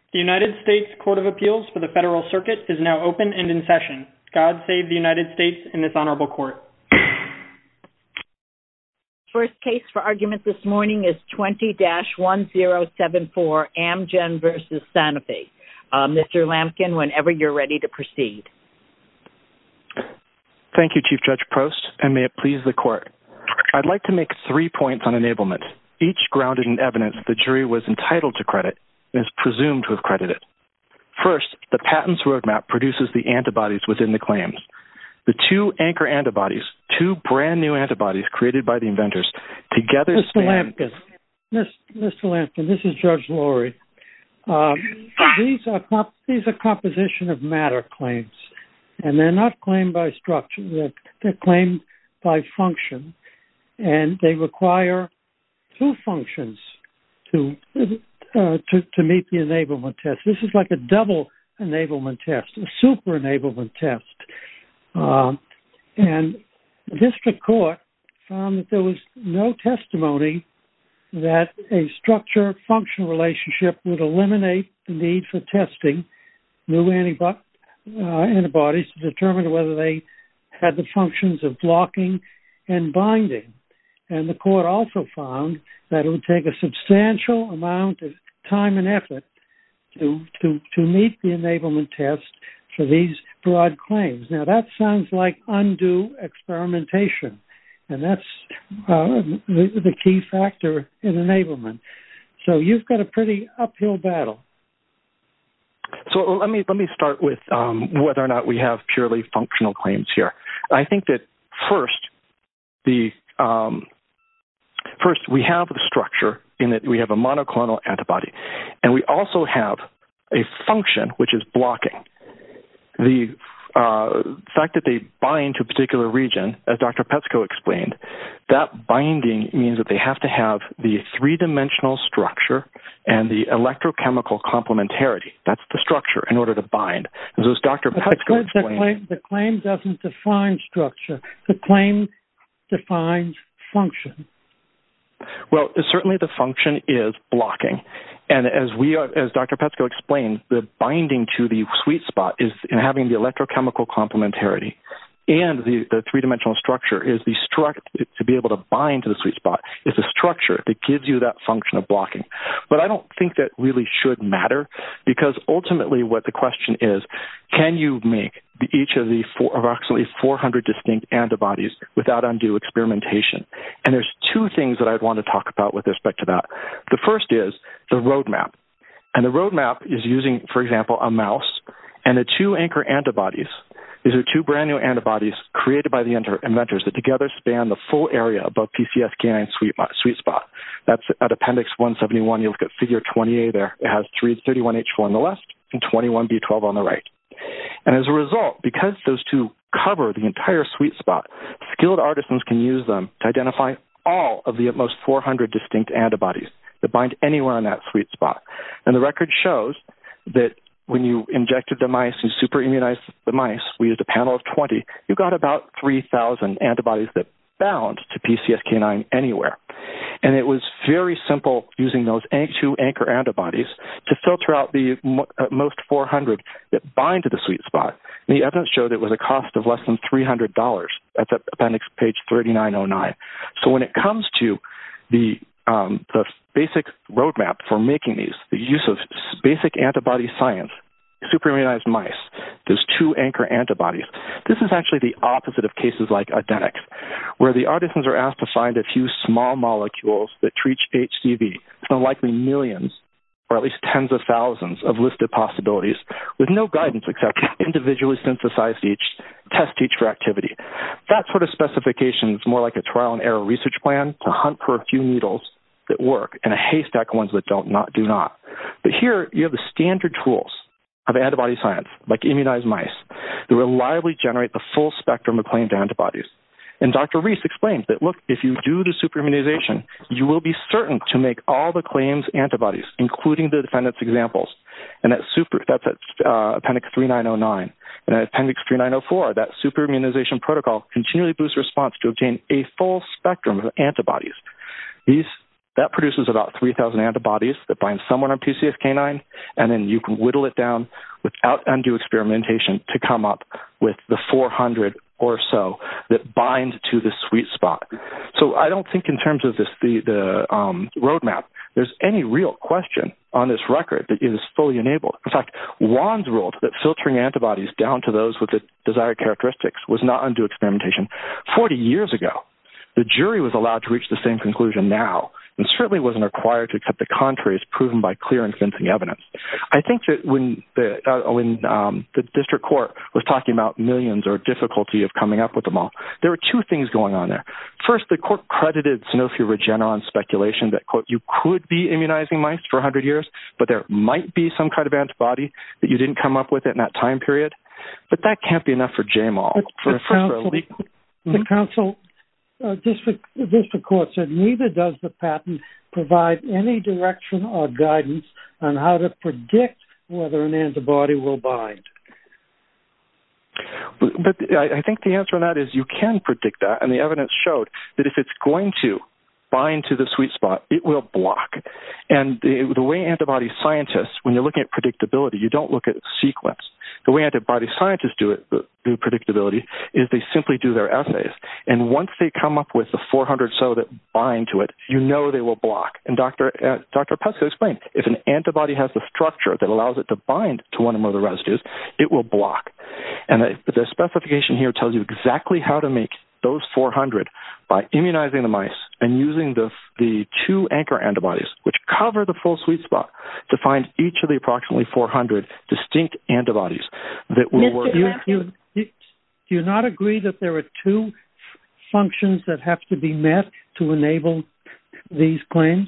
The United States Court of Appeals for the Federal Circuit is now open and in session. God save the United States and this honorable court. First case for argument this morning is 20-1074 Amgen versus Sanofi. Mr. Lampkin, whenever you're ready to proceed. Thank you, Chief Judge Prost, and may it please the court. I'd like to make 3 points on enablement, each grounded in evidence the jury was entitled to credit and is presumed to have credited. First, the patent's roadmap produces the antibodies within the claims. The 2 anchor antibodies, 2 brand new antibodies created by the inventors, together Mr. Lampkin, this is Judge Lurie. These are composition of matter claims, and they're not claimed by structure. They're claimed by function, and they require 2 functions to meet the enablement test. This is like a double enablement test, a super enablement test. And the district court found that there was no testimony that a structure-function relationship would eliminate the need for testing new antibodies to determine whether they had the functions of blocking and binding. And the court also found that it would take a substantial amount of time and effort to meet the enablement test for these broad claims. Now, that sounds like undue experimentation, and that's the key factor in enablement. So you've got a pretty uphill battle. So let me start with whether or not we have purely functional claims here. I think that first we have the structure in that we have a monoclonal antibody, and we also have a function, which is blocking. The fact that they bind to a particular region, as Dr. Petsko explained, that binding means that they have to have the 3-dimensional structure and the electrochemical complementarity. That's the structure in order to bind. And so as Dr. Petsko explained... The claim doesn't define structure. The claim defines function. Well, certainly the function is blocking. And as Dr. Petsko explained, the binding to the sweet spot is in having the electrochemical complementarity. And the 3-dimensional structure is to be able to bind to the sweet spot is the structure that gives you that function of blocking. But I don't think that really should matter, because ultimately what the question is, can you make each of the approximately 400 distinct antibodies without undue experimentation? And there's 2 things that I'd want to talk about with respect to that. The first is the roadmap. And the roadmap is using, for example, a mouse and the 2 anchor antibodies. These are 2 brand new antibodies created by the inventors that together span the full area above PCSK9 sweet spot. That's at Appendix 171. You look at Figure 20A there. It has 331H4 on the left and 21B12 on the right. And as a result, because those 2 cover the entire sweet spot, skilled artisans can use them to identify all of the at most 400 distinct antibodies that bind anywhere on that sweet spot. And the record shows that when you injected the mice and super immunized the mice, we used a panel of 20, you got about 3,000 antibodies that bound to PCSK9 anywhere. And it was very simple using those 2 anchor antibodies to filter out the most 400 that bind to the sweet spot. And the evidence showed it was a cost of less than $300. That's at Appendix page 3909. So when it comes to the basic roadmap for making these, the use of basic antibody science, superimmunized mice, those 2 anchor antibodies, this is actually the opposite of cases like Adenix, where the artisans are asked to find a few small molecules that treat HCV. It's not likely millions, or at least tens of thousands of listed possibilities, with no guidance except individually synthesized test each for activity. That sort of specification is more like a trial and error research plan to hunt for a few needles that work and a haystack of ones that do not. But here you have the standard tools of antibody science, like immunized mice, that reliably generate the full spectrum of claimed antibodies. And Dr. Reese explained that, look, if you do the superimmunization, you will be certain to make all the claims antibodies, including the defendant's examples. And that's at Appendix 3909. And at Appendix 3904, that superimmunization protocol continually boosts response to obtain a full spectrum of antibodies. These That produces about 3,000 antibodies that bind someone on PCSK9, and then you can whittle it down without undue experimentation to come up with the 400 or so that bind to the sweet spot. So I don't think in terms of the roadmap, there's any real question on this record that it is fully enabled. In fact, Wands ruled that filtering antibodies down to those with the desired characteristics was not undue experimentation 40 years ago. The jury was allowed to reach the same conclusion now, and certainly wasn't required to accept the contrary as proven by clear and convincing evidence. I think that when the district court was talking about millions or difficulty of coming up with them all, there were two things going on there. First, the court credited Sanofi Regeneron's speculation that, quote, you could be immunizing mice for 100 years, but there might be some kind of antibody that you didn't come up with in that time period. But that can't be enough for JMAL. The counsel... district court said neither does the patent provide any direction or guidance on how to predict whether an antibody will bind. But I think the answer on that is you can predict that, and the evidence showed that if it's going to bind to the sweet spot, it will block. And the way antibody scientists, when you're looking at predictability, you don't look at sequence. The way antibody scientists do predictability is they simply do their assays. And once they come up with the 400 so that bind to it, you know they will block. And Dr. Pesco explained, if an antibody has the structure that allows it to bind to one or more of the residues, it will block. And the specification here tells you exactly how to make those 400 by immunizing the mice and using the two anchor antibodies, which cover the full sweet spot, to find each of the approximately 400 distinct antibodies that will work. Do you not agree that there are two functions that have to be met to enable these claims?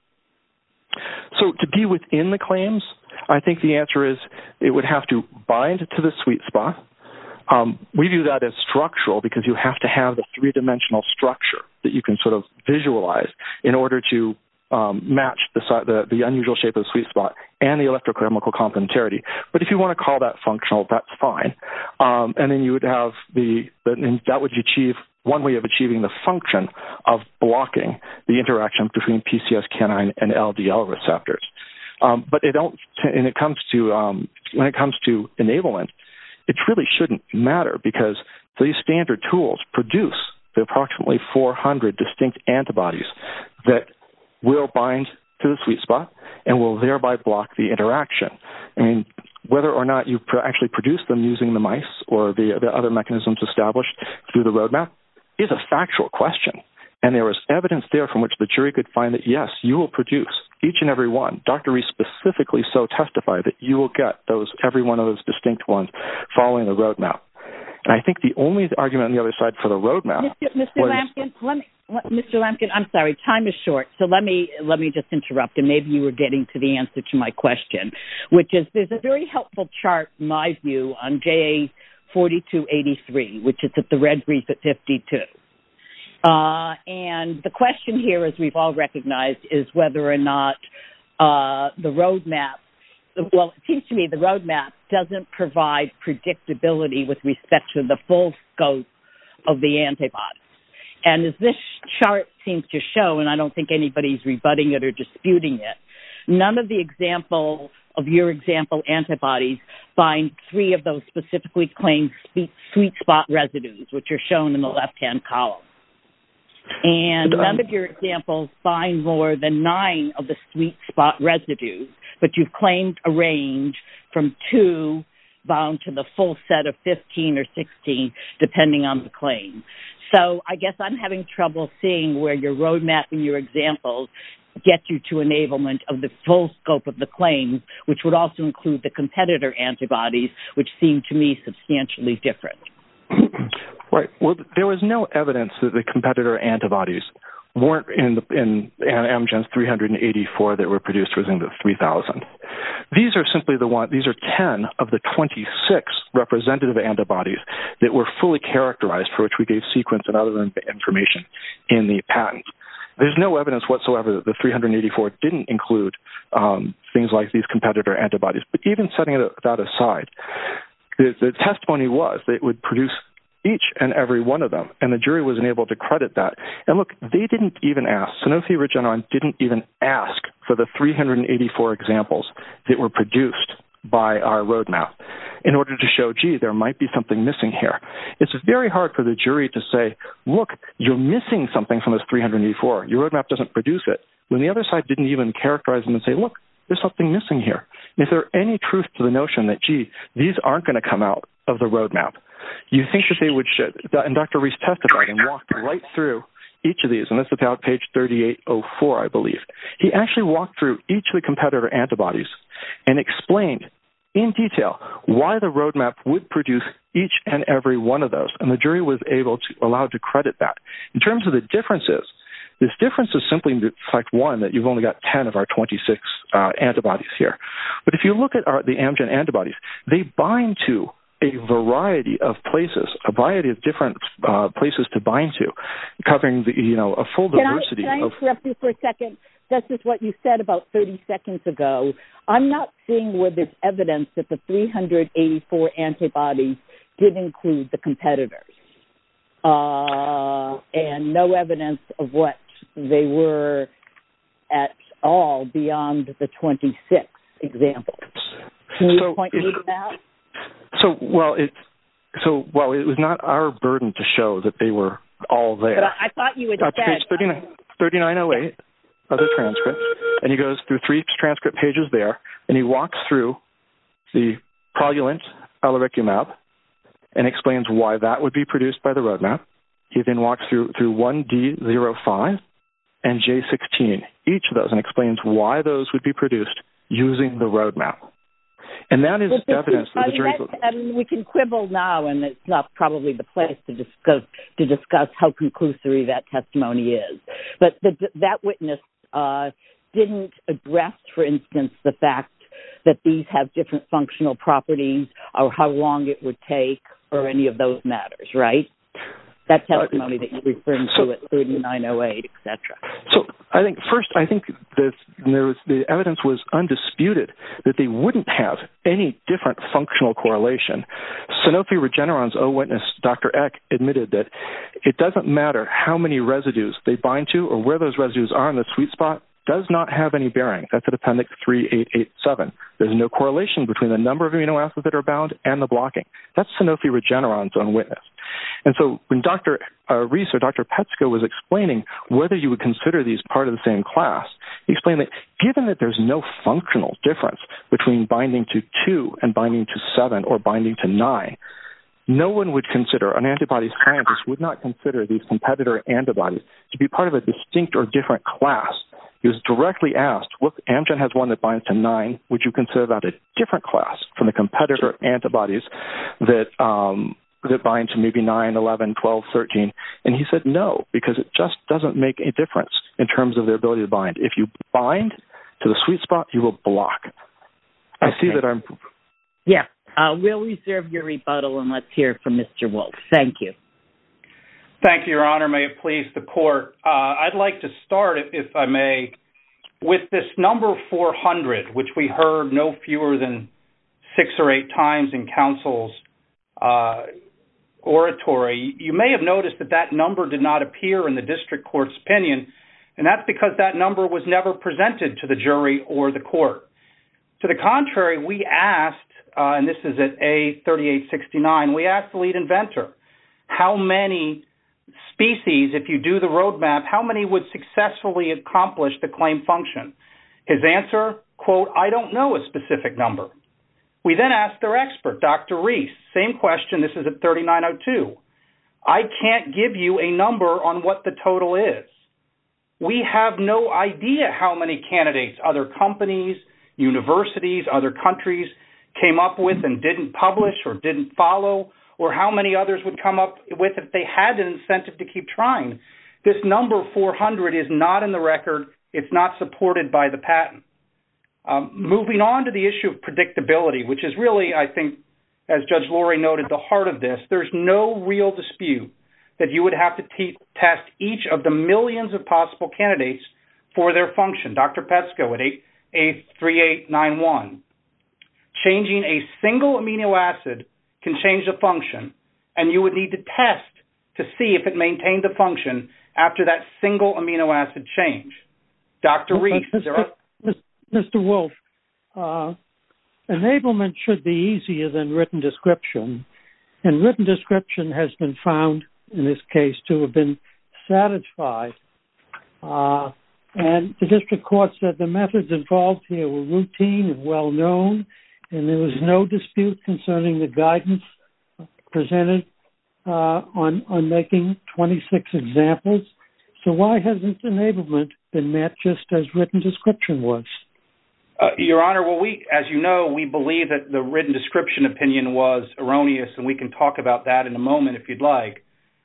So to be within the claims, I think the answer is it would have to bind to the sweet spot. We view that as structural because you have to have the three-dimensional structure that you can sort of visualize in order to match the unusual shape of the sweet spot and the electrochemical complementarity. But if you want to call that functional, that's fine. And then you would have and that would achieve one way of achieving the function of blocking the interaction between PCSK9 and LDL receptors. But when it comes to enablement, it really shouldn't matter because these standard tools produce the approximately 400 distinct antibodies that will bind to the sweet spot and will thereby block the interaction. I mean, whether or not you actually produce them using the mice or the other mechanisms established through the roadmap is a factual question. And there was evidence there from which the jury could find that, yes, you will produce each and every one. Dr. Reese specifically so testified that you will get every one of those distinct ones following the roadmap. And I think the only argument on the other side for the roadmap Mr. Lampkin, I'm sorry, time is short, so let me just interrupt, and maybe you were getting to the answer to my question, which is there's a very helpful chart, in my view, on JA 4283, which is at the red brief at 52. And the question here, as we've all recognized, is whether or not the roadmap, well, it seems to me the roadmap doesn't provide predictability with respect to the full scope of the antibodies. And as this chart seems to show, and I don't think anybody's rebutting it or disputing it, none of the your example antibodies bind three of those specifically claimed sweet spot residues, which are shown in the left-hand column. And none of your examples bind more than 9 of the sweet spot residues, but you've claimed a range from 2 bound to the full set of 15 or 16, depending on the claim. So I guess I'm having trouble seeing where your roadmap and your examples get you to enablement of the full scope of the claims, which would also include the competitor antibodies, which seem to me substantially different. Right. Well, there was no evidence that the competitor antibodies weren't in Amgen's 384 that were produced within the 3,000. These are simply these are 10 of the 26 representative antibodies that were fully characterized, for which we gave sequence and other information in the patent. There's no evidence whatsoever that the 384 didn't include things like these competitor antibodies. But even setting that aside, the testimony was that it would produce each and every one of them, and the jury was able to credit that. And look, they didn't even ask, Sanofi Regeneron didn't even ask for the 384 examples that were produced by our roadmap in order to show, gee, there might be something missing here. It's very hard for the jury to say, look, you're missing something from this 384. Your roadmap doesn't produce it, when the other side didn't even characterize them and say, look, there's something missing here. And if there's any truth to the notion that, gee, these aren't going to come out of the roadmap, you think that they would should. And Dr. Reese testified and walked right through each of these, and this is about page 3804, I believe. He actually walked through each of the competitor antibodies and explained in detail why the roadmap would produce each and every one of those, and the jury was allowed to credit that. In terms of the differences, this difference is simply the fact, one, that you've only got 10 of our 26 antibodies here. But if you look at the Amgen antibodies, they bind to a variety of places, a variety of different places to bind to, covering a full diversity. Can I interrupt you for a second? This is what you said about 30 seconds ago. I'm not seeing where there's evidence that the 384 antibodies did include the competitors, and no evidence of what they were at all beyond the 26 examples. Can you point me to that? It was not our burden to show that they were all there. But I thought you had said... Page 3908 of the transcript, and he goes through 3 transcript pages there, and he walks through the Praluent aliricumab and explains why that would be produced by the roadmap. He then walks through 1D05 and J16, each of those, and explains why those would be produced using the roadmap. And that is evidence that the jury... we can quibble now, and it's not probably the place to discuss how conclusory that testimony is. But that witness didn't address, for instance, the fact that these have different functional properties or how long it would take or any of those matters, right? That testimony that you're referring to at 3908, et cetera. So I think the evidence was undisputed that they wouldn't have any different functional correlation. Sanofi Regeneron's witness, Dr. Eck, admitted that it doesn't matter how many residues they bind to or where those residues are in the sweet spot, does not have any bearing. That's at Appendix 3887. There's no correlation between the number of amino acids that are bound and the blocking. That's Sanofi Regeneron's own witness. And so when Dr. Reese or Dr. Petsko was explaining whether you would consider these part of the same class, he explained that given that there's no functional difference between binding to 2 and binding to 7 or binding to 9, no one would consider, an antibody scientist would not consider these competitor antibodies to be part of a distinct or different class. He was directly asked, look, Amgen has one that binds to 9. Would you consider that a different class from the competitor antibodies that bind to maybe 9, 11, 12, 13? And he said no, because it just doesn't make a difference in terms of their ability to bind. If you bind to the sweet spot, you will block. I see that I'm... Yeah, we'll reserve your rebuttal and let's hear from Mr. Wolf. Thank you. Thank you, Your Honor. May it please the Court. I'd like to start, if I may, with this number 400, which we heard no fewer than 6 or 8 times in counsel's oratory. You may have noticed that number did not appear in the district court's opinion, and that's because that number was never presented to the jury or the court. To the contrary, we asked, and this is at A3869, we asked the lead inventor how many species, if you do the roadmap, how many would successfully accomplish the claim function? His answer, quote, I don't know a specific number. We then asked their expert, Dr. Reese, same question, this is at 3902. I can't give you a number on what the total is. We have no idea how many candidates other companies, universities, other countries came up with and didn't publish or didn't follow, or how many others would come up with if they had an incentive to keep trying. This number 400 is not in the record. It's not supported by the patent. Moving on to the issue of predictability, which is really, I think, as Judge Lurie noted, the heart of this, there's no real dispute that you would have to test each of the millions of possible candidates for their function. Dr. Petsko at A3891. Changing a single amino acid can change the function, and you would need to test to see if it maintained the function after that single amino acid change. Dr. Reese, Mr. Wolf, enablement should be easier than written description, and written description has been found, in this case, to have been satisfied. And the district court said the methods involved here were routine and well-known, and there was no dispute concerning the guidance presented on making 26 examples. So why hasn't enablement been met just as written description was? Your Honor, well, as you know, we believe that the written description opinion was erroneous, and we can talk about that in a moment if you'd like.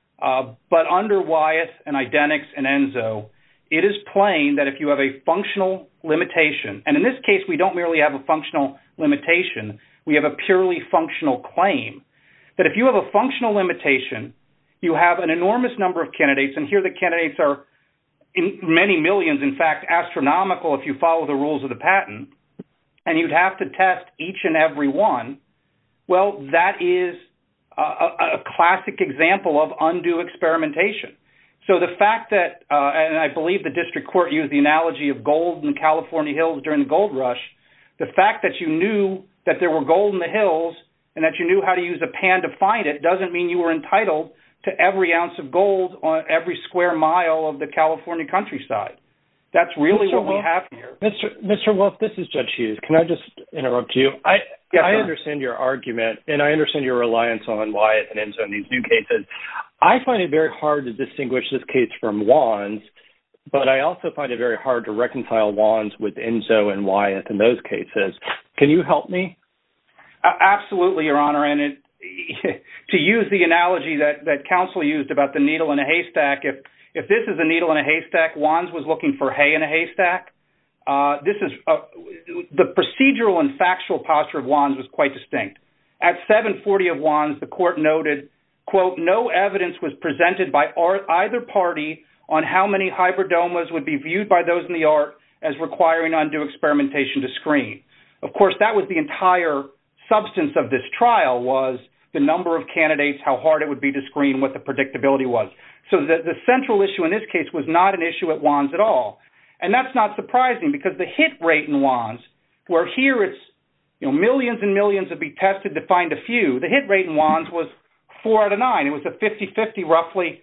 But under Wyeth and Idenix and Enzo, it is plain that if you have a functional limitation, and in this case we don't merely have a functional limitation, we have a purely functional claim, that if you have a functional limitation, you have an enormous number of candidates, and here the candidates are in many millions, in fact, astronomical if you follow the rules of the patent, and you'd have to test each and every one, well, that is a classic example of undue experimentation. So the fact that, and I believe the district court used the analogy of gold in the California hills during the gold rush, the fact that you knew that there were gold in the hills and that you knew how to use a pan to find it doesn't mean you were entitled to every ounce of gold on every square mile of the California countryside. That's really what we have here. Mr. Wolf, this is Judge Hughes. Can I just interrupt you? I understand your argument, and I understand your reliance on Wyeth and Enzo in these new cases. I find it very hard to distinguish this case from Wands, but I also find it very hard to reconcile Wands with Enzo and Wyeth in those cases. Can you help me? Absolutely, Your Honor. And to use the analogy that counsel used about the needle in a haystack, if this is a needle in a haystack, Wands was looking for hay in a haystack. This is the procedural and factual posture of Wands was quite distinct. At 740 of Wands, the court noted, quote, no evidence was presented by either party on how many hybridomas would be viewed by those in the art as requiring undue experimentation to screen. Of course, that was the entire substance of this trial, was the number of candidates, how hard it would be to screen, what the predictability was. So the central issue in this case was not an issue at Wands at all. And that's not surprising because the hit rate in Wands, where here it's millions and millions would be tested to find a few, the hit rate in Wands was 4 out of 9. It was a 50-50 roughly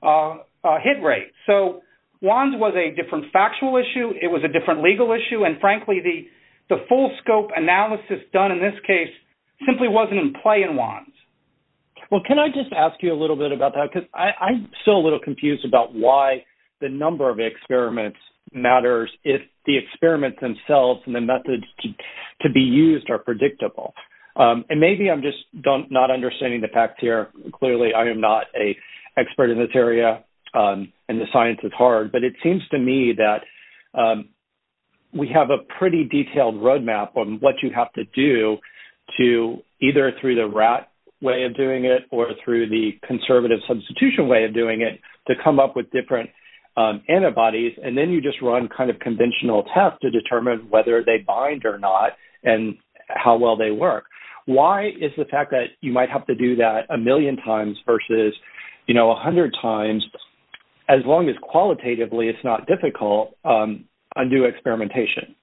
hit rate. So Wands was a different factual issue. It was a different legal issue. And frankly, the full scope analysis done in this case simply wasn't in play in Wands. Well, can I just ask you a little bit about that? Because I'm still a little confused about why the number of experiments matters if the experiments themselves and the methods to be used are predictable. And maybe I'm just not understanding the facts here. Clearly, I am not an expert in this area, and the science is hard. But it seems to me that we have a pretty detailed roadmap on what you have to do to either through the rat way of doing it or through the conservative substitution way of doing it to come up with different antibodies, and then you just run kind of conventional tests to determine whether they bind or not and how well they work. Why is the fact that you might have to do that 1,000,000 times versus 100 times, as long as qualitatively it's not difficult, undue experimentation?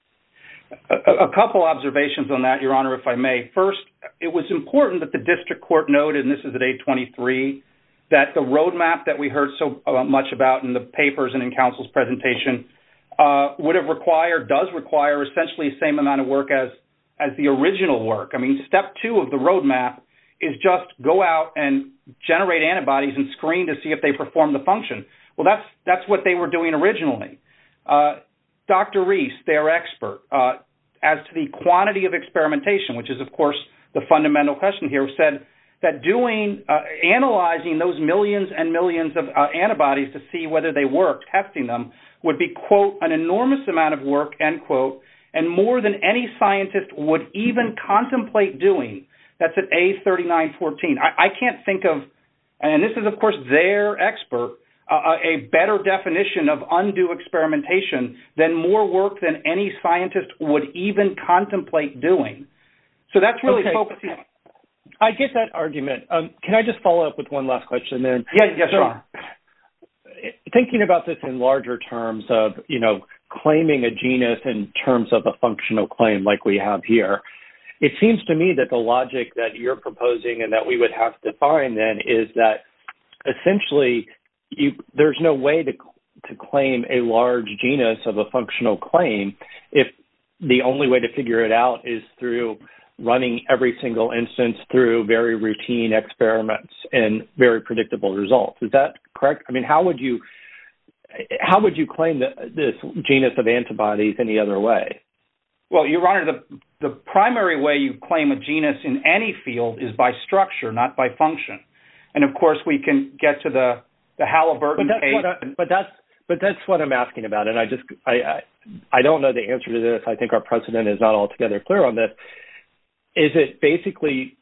A couple observations on that, Your Honor, if I may. First, it was important that the district court noted, and this is at 823, that the roadmap that we heard so much about in the papers and in counsel's presentation does require essentially the same amount of work as the original work. I mean, step 2 of the roadmap is just go out and generate antibodies and screen to see if they perform the function. Well, that's what they were doing originally. Dr. Reese, their expert, as to the quantity of experimentation, which is, of course, the fundamental question here, said that analyzing those millions and millions of antibodies to see whether they work, testing them, would be, quote, an enormous amount of work, end quote, and more than any scientist would even contemplate doing. That's at A3914. I can't think of, and this is, of course, their expert, a better definition of undue experimentation than more work than any scientist would even contemplate doing. So that's really focusing. I get that argument. Can I just follow up with one last question then? Yes, sure. Thinking about this in larger terms of, claiming a genus in terms of a functional claim like we have here, it seems to me that the logic that you're proposing and that we would have to find then is that essentially there's no way to claim a large genus of a functional claim if the only way to figure it out is through running every single instance through very routine experiments and very predictable results. Is that correct? I mean, how would you claim this genus of antibodies any other way? Well, Your Honor, the primary way you claim a genus in any field is by structure, not by function. And of course, we can get to the Halliburton case. But that's what I'm asking about, and I don't know the answer to this. I think our precedent is not altogether clear on this. Is it basically?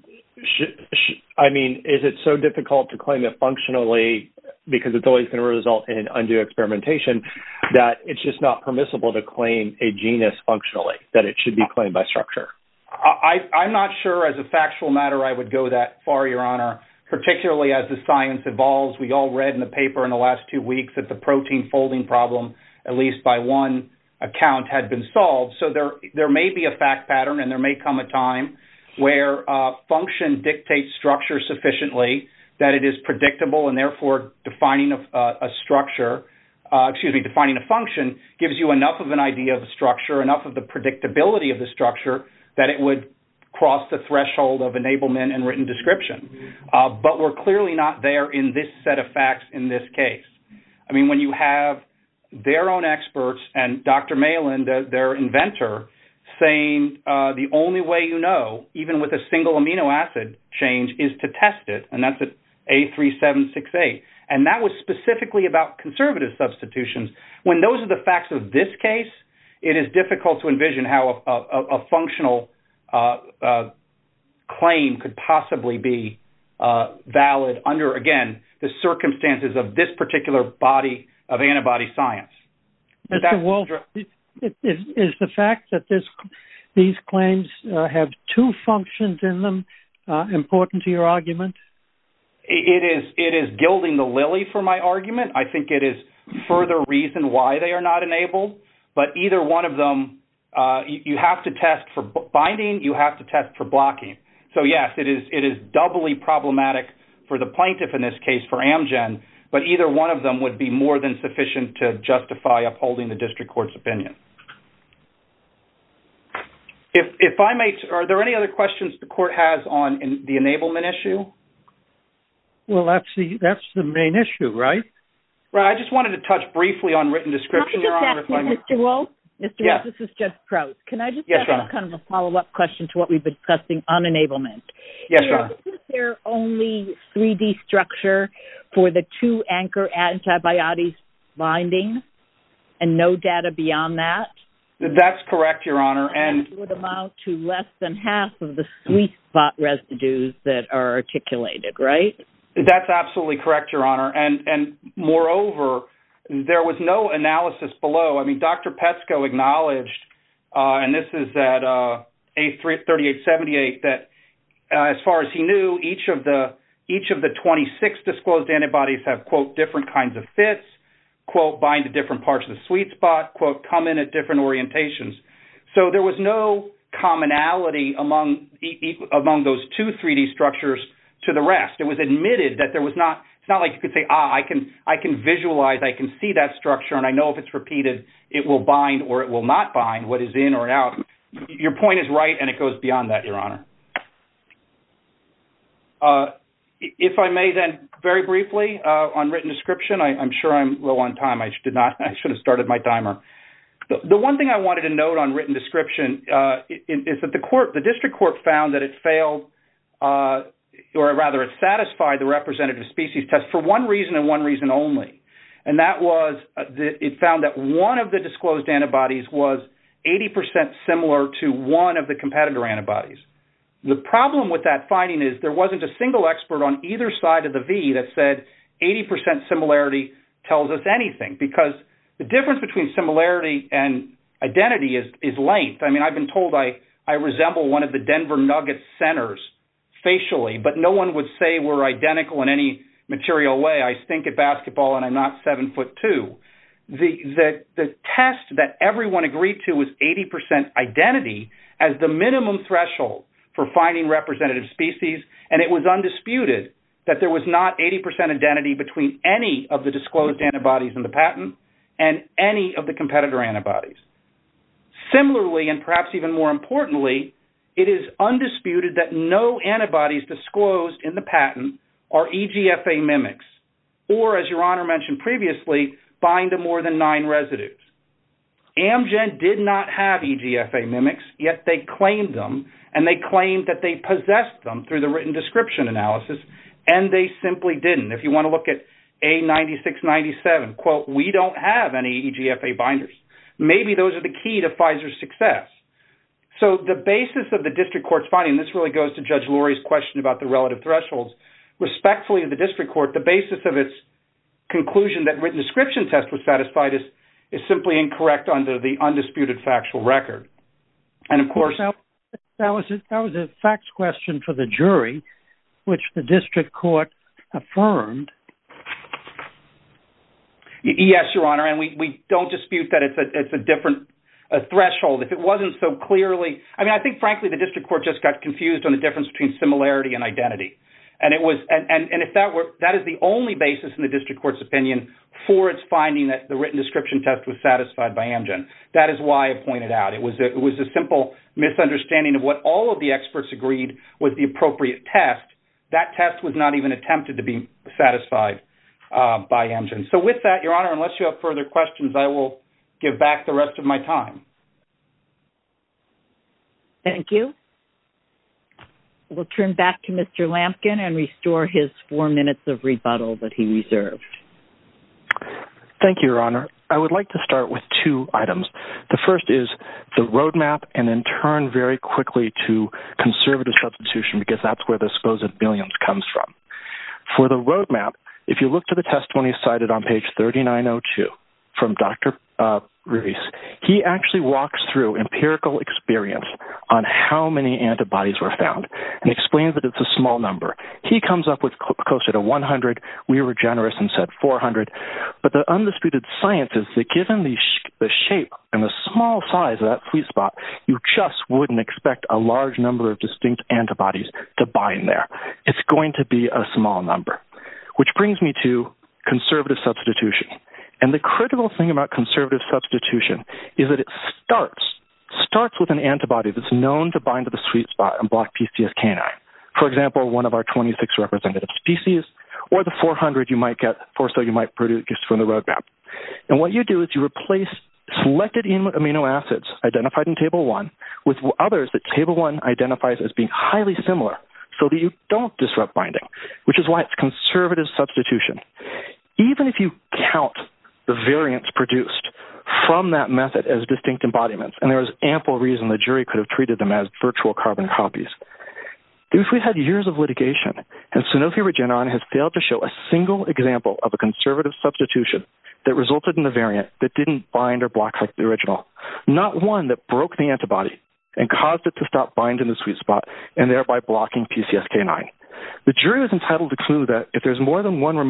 Is it so difficult to claim it functionally because it's always going to result in undue experimentation that it's just not permissible to claim a genus functionally, that it should be claimed by structure? I'm not sure as a factual matter I would go that far, Your Honor, particularly as the science evolves. We all read in the paper in the last 2 weeks that the protein folding problem, at least by one account, had been solved. So there may be a fact pattern, and there may come a time where function dictates structure sufficiently that it is predictable, and therefore defining a function gives you enough of an idea of a structure, enough of the predictability of the structure that it would cross the threshold of enablement and written description. But we're clearly not there in this set of facts in this case. I mean, when you have their own experts and Dr. Malin, their inventor, saying the only way you know, even with a single amino acid change, is to test it, and that's at A3768. And that was specifically about conservative substitutions. When those are the facts of this case, it is difficult to envision how a functional claim could possibly be valid under, again, the circumstances of this particular body of antibody science. Mr. Wolf, is the fact that these claims have two functions in them important to your argument? It is gilding the lily for my argument. I think it is further reason why they are not enabled. But either one of them, you have to test for binding, you have to test for blocking. So yes, it is doubly problematic for the plaintiff in this case, for Amgen, but either one of them would be more than sufficient to justify upholding the district court's opinion. If I may, are there any other questions the court has on the enablement issue? Well, that's the main issue, right? Right. I just wanted to touch briefly on written description, Your Honor. Mr. Wolf, Yes. Wolf, this is Judge Prost. Can I just ask kind of a follow-up question to what we've been discussing on enablement? Yes, Your Honor. Is there only 3D structure for the two anchor antibodies binding and no data beyond that? That's correct, Your Honor. And that would amount to less than half of the sweet spot residues that are articulated, right? That's absolutely correct, Your Honor. And moreover, there was no analysis below. I mean, Dr. Petsko acknowledged, and this is at A3878, that as far as he knew, each of the 26 disclosed antibodies have, quote, different kinds of fits, quote, bind to different parts of the sweet spot, quote, come in at different orientations. So there was no commonality among those two 3D structures to the rest. It was admitted that there was not. It's not like you could say, I can visualize, I can see that structure, and I know if it's repeated, it will bind or it will not bind, what is in or out. Your point is right, and it goes beyond that, Your Honor. If I may then, very briefly, on written description, I'm sure I'm low on time. I should have started my timer. The one thing I wanted to note on written description is that the district court found that it failed, or rather it satisfied the representative species test for one reason and one reason only. And that was that it found that one of the disclosed antibodies was 80% similar to one of the competitor antibodies. The problem with that finding is there wasn't a single expert on either side of the V that said 80% similarity tells us anything, because the difference between similarity and identity is length. I mean, I've been told I resemble one of the Denver Nuggets centers facially, but no one would say we're identical in any material way. I stink at basketball and I'm not 7'2". The test that everyone agreed to was 80% identity as the minimum threshold for finding representative species, and it was undisputed that there was not 80% identity between any of the disclosed antibodies in the patent and any of the competitor antibodies. Similarly, and perhaps even more importantly, it is undisputed that no antibodies disclosed in the patent are EGFA mimics, or, as Your Honor mentioned previously, bind to more than 9 residues. Amgen did not have EGFA mimics, yet they claimed them, and they claimed that they possessed them through the written description analysis, and they simply didn't. If you want to look at A9697, quote, we don't have any EGFA binders. Maybe those are the key to Pfizer's success. So the basis of the district court's finding, this really goes to Judge Lurie's question about the relative thresholds, respectfully to the district court, the basis of its conclusion that written description test was satisfied is simply incorrect under the undisputed factual record. And of course, that was a facts question for the jury, which the district court affirmed. Yes, Your Honor, and we don't dispute that it's a different threshold. If it wasn't so clearly, I mean, I think frankly the district court just got confused on the difference between similarity and identity. And it was, and if that is the only basis in the district court's opinion for its finding that the written description test was satisfied by Amgen. That is why I pointed out it was a simple misunderstanding of what all of the experts agreed was the appropriate test. That test was not even attempted to be satisfied by Amgen. So with that, Your Honor, unless you have further questions, I will give back the rest of my time. Thank you. We'll turn back to Mr. Lampkin and restore his 4 minutes of rebuttal that he reserved. Thank you, Your Honor. I would like to start with 2 items. The first is the roadmap, and then turn very quickly to conservative substitution, because that's where the supposed millions comes from. For the roadmap, if you look to the testimony cited on page 3902 from Dr. Reese, he actually walks through empirical experience on how many antibodies were found and explains that it's a small number. He comes up with closer to 100. We were generous and said 400. But the undisputed science is that given the shape and the small size of that sweet spot, you just wouldn't expect a large number of distinct antibodies to bind there. It's going to be a small number, which brings me to conservative substitution. And the critical thing about conservative substitution is that it starts with an antibody that's known to bind to the sweet spot and block PCSK9. For example, one of our 26 representative species, or the 400 you might get, or so you might produce from the roadmap. And what you do is you replace selected amino acids identified in Table 1 with others that Table 1 identifies as being highly similar, so that you don't disrupt binding, which is why it's conservative substitution. Even if you count the variants produced from that method as distinct embodiments, and there was ample reason the jury could have treated them as virtual carbon copies. If we had years of litigation, and Sanofi Regeneron has failed to show a single example of a conservative substitution that resulted in a variant that didn't bind or block like the original, not one that broke the antibody and caused it to stop binding the sweet spot and thereby blocking PCSK9. The jury was entitled to conclude that if there were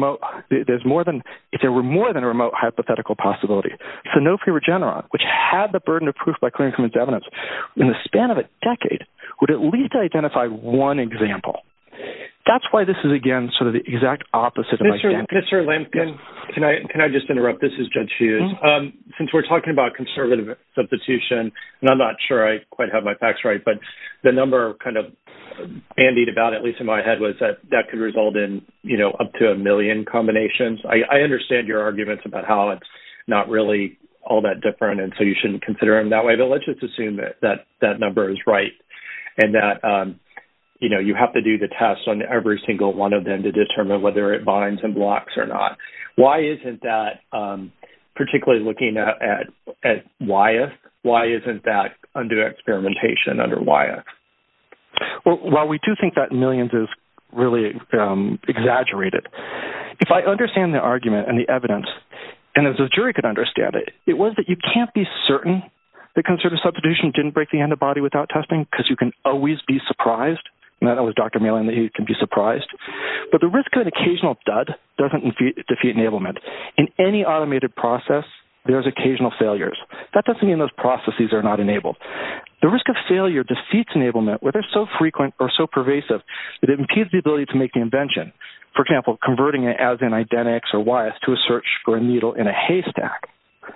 more than a remote hypothetical possibility, Sanofi Regeneron, which had the burden of proof by clear and convincing evidence, in the span of a decade, would at least identify one example. That's why this is, again, sort of the exact opposite of identity. Mr. Lampkin, can I just interrupt? This is Judge Hughes. Since we're talking about conservative substitution, and I'm not sure I quite have my facts right, but the number kind of bandied about, at least in my head, was that could result in, up to 1 million combinations. I understand your arguments about how it's not really all that different, and so you shouldn't consider them that way, but let's just assume that number is right, and that you have to do the test on every single one of them to determine whether it binds and blocks or not. Why isn't that, particularly looking at Wyeth, why isn't that undue experimentation under Wyeth? Well, while we do think that millions is really exaggerated, if I understand the argument and the evidence, and as the jury could understand it, it was that you can't be certain that conservative substitution didn't break the antibody without testing because you can always be surprised and that was Dr. Malin, that he can be surprised. But the risk of an occasional dud doesn't defeat enablement. In any automated process, there's occasional failures. That doesn't mean those processes are not enabled. The risk of failure defeats enablement where they're so frequent or so pervasive that it impedes the ability to make the invention. For example, converting it as in Idenix or Wyeth to a search for a needle in a haystack.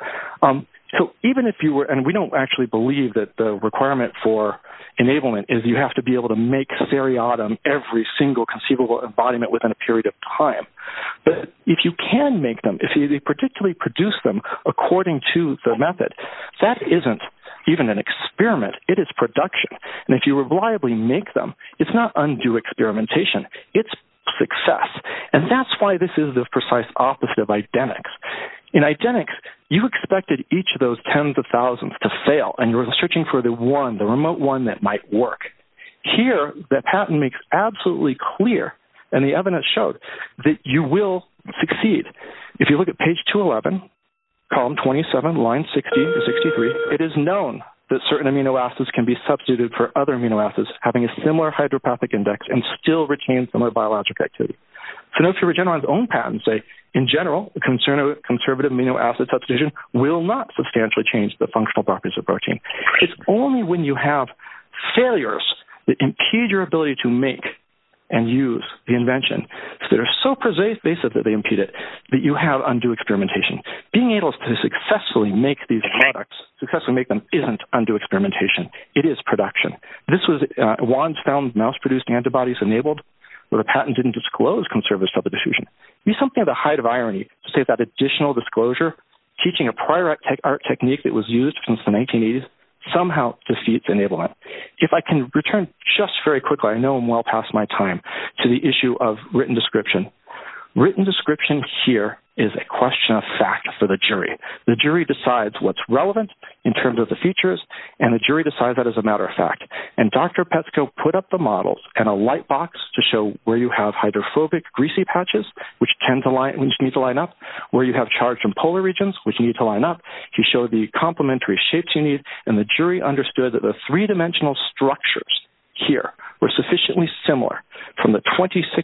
So even if you were, and we don't actually believe that the requirement for enablement is you have to be able to make seriatim every single conceivable embodiment within a period of time. But if you can make them, if you particularly produce them according to the method, that isn't even an experiment. It is production. And if you reliably make them, it's not undue experimentation. It's success. And that's why this is the precise opposite of Idenix. In Idenix, you expected each of those tens of thousands to fail, and you were searching for the remote one that might work. Here, the patent makes absolutely clear, and the evidence showed, that you will succeed. If you look at page 211, column 27, line 60 to 63, it is known that certain amino acids can be substituted for other amino acids having a similar hydropathic index and still retain similar biologic activity. Sanofi Regeneron's own patents say, in general, a conservative amino acid substitution will not substantially change the functional properties of protein. It's only when you have failures that impede your ability to make and use the invention that are so pervasive that they impede it, that you have undue experimentation. Being able to successfully make these products, successfully make them, isn't undue experimentation. It is production. This was, Wands found mouse-produced antibodies enabled where the patent didn't disclose conservative substitution. It'd be something of the height of irony to say that additional disclosure, teaching a prior art technique that was used since the 1980s, somehow defeats enablement. If I can return just very quickly, I know I'm well past my time, to the issue of written description. Written description here is a question of fact for the jury. The jury decides what's relevant in terms of the features, and the jury decides that as a matter of fact. And Dr. Petsko put up the models and a light box to show where you have hydrophobic greasy patches, which need to line up, where you have charged and polar regions, which need to line up. He showed the complementary shapes you need, and the jury understood that the three-dimensional structures here were sufficiently similar from the 26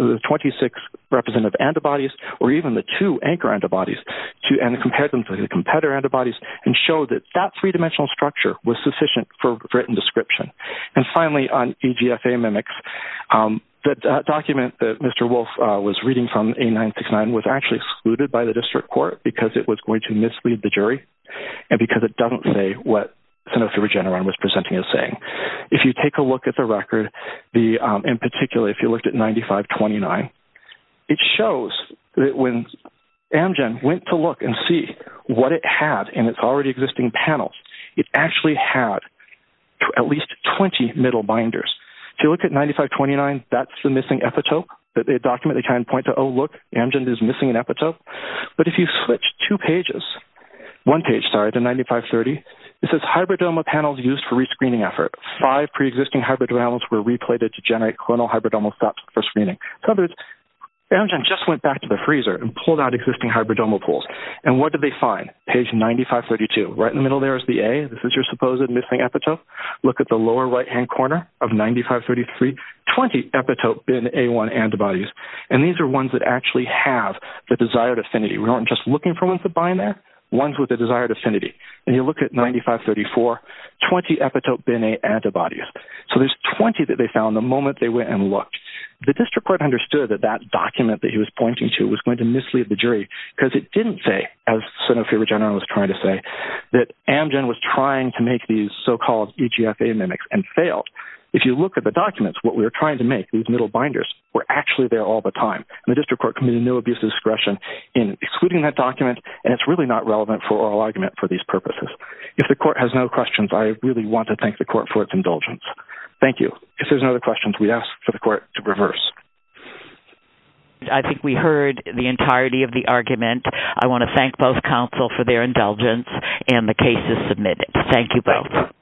representative antibodies or even the 2 anchor antibodies and compared them to the competitor antibodies and showed that that three-dimensional structure was sufficient for written description. And finally, on EGFA mimics, the document that Mr. Wolf was reading from A969 was actually excluded by the district court because it was going to mislead the jury and because it doesn't say what Sanofi Regeneron was presenting as saying. If you take a look at the record, in particular, if you looked at 9529, it shows that when Amgen went to look and see what it had in its already existing panels, it actually had at least 20 middle binders. If you look at 9529, that's the missing epitope. The document, they kind of point to, oh, look, Amgen is missing an epitope. But if you switch one page to 9530, it says hybridoma panels used for rescreening effort. 5 pre-existing hybridomas were replated to generate clonal hybridomal steps for screening. So in other words, Amgen just went back to the freezer and pulled out existing hybridomal pools. And what did they find? Page 9532. Right in the middle there is the A. This is your supposed missing epitope. Look at the lower right-hand corner of 9533. 20 epitope bin A1 antibodies. And these are ones that actually have the desired affinity. We aren't just looking for ones that bind there. Ones with a desired affinity. And you look at 9534, 20 epitope bin A antibodies. So there's 20 that they found the moment they went and looked. The district court understood that that document that he was pointing to was going to mislead the jury because it didn't say, as Sanofi Regeneron was trying to say, that Amgen was trying to make these so-called EGFA mimics and failed. If you look at the documents, what we were trying to make, these middle binders, were actually there all the time. And the district court committed no abuse of discretion in excluding that document, and it's really not relevant for oral argument for these purposes. If the court has no questions, I really want to thank the court for its indulgence. Thank you. If there's no other questions, we ask for the court to reverse. I think we heard the entirety of the argument. I want to thank both counsel for their indulgence, and the case is submitted. Thank you both.